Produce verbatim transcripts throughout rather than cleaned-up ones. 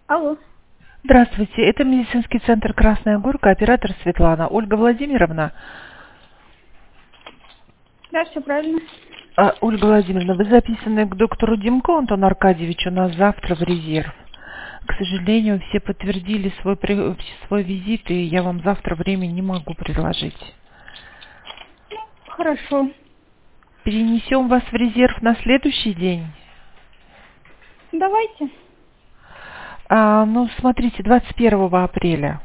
Алло. Здравствуйте, это медицинский центр «Красная Горка», оператор Светлана. Ольга Владимировна. Да, все правильно. А, Ольга Владимировна, вы записаны к доктору Демко Антону Аркадьевичу у нас завтра в резерв. К сожалению, все подтвердили свой, при- свой визит, и я вам завтра время не могу предложить. Хорошо. Перенесем вас в резерв на следующий день. Давайте. А, ну, смотрите, двадцать первого апреля.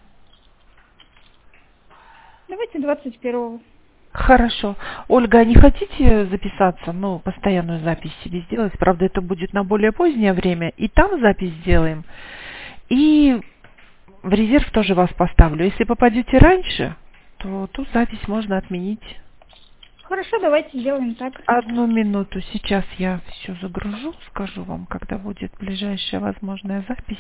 Давайте двадцать первого. Хорошо. Ольга, а не хотите записаться, ну, постоянную запись себе сделать? Правда, это будет на более позднее время. И там запись сделаем. И в резерв тоже вас поставлю. Если попадете раньше, то ту запись можно отменить. Хорошо, давайте сделаем так. Одну минуту. Сейчас я все загружу. Скажу вам, когда будет ближайшая возможная запись.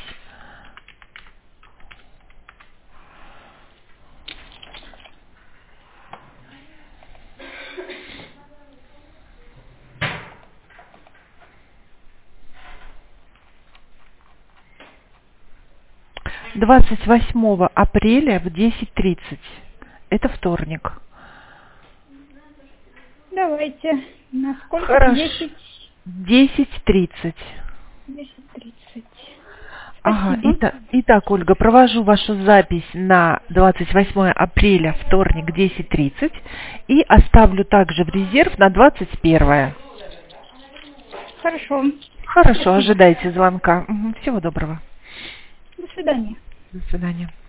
двадцать восьмого апреля в десять тридцать. Это вторник. Давайте. На сколько? Хорошо. Десять. десять тридцать. Десять тридцать. Ага, Спасибо. итак, итак, Ольга, провожу вашу запись на двадцать восьмое апреля, вторник, десять тридцать, и оставлю также в резерв на двадцать первое. Хорошо. Хорошо, Спасибо. ожидайте звонка. Мгм, всего доброго. До свидания. До свидания.